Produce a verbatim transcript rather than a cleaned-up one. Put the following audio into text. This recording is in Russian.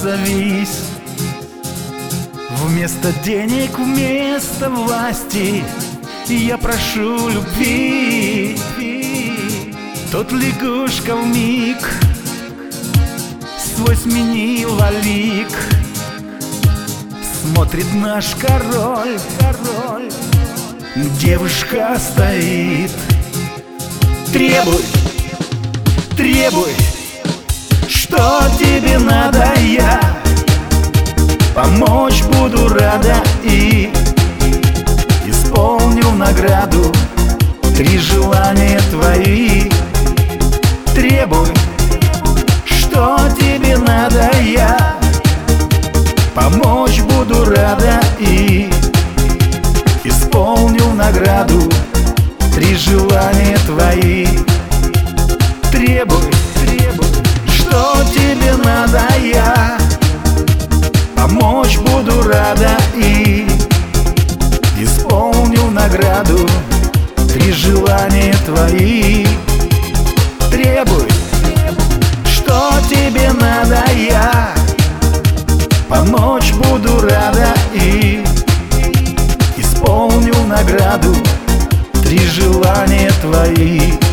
отзовись. Вместо денег, вместо власти я прошу любви. Тот лягушка вмиг свой сменила лик. Смотрит наш король, король. Девушка стоит. Требуй, требуй, что тебе надо, я помочь буду рада и исполню награду. Три желания твои. Требуй, что тебе надо, я помочь буду рада и исполню награду. Три желания твои. Требуй, требуй, что тебе надо, я помочь буду рада и исполню награду. Три желания твои. Требуй, что тебе надо, я помочь буду рада и исполню награду. Три желания твои.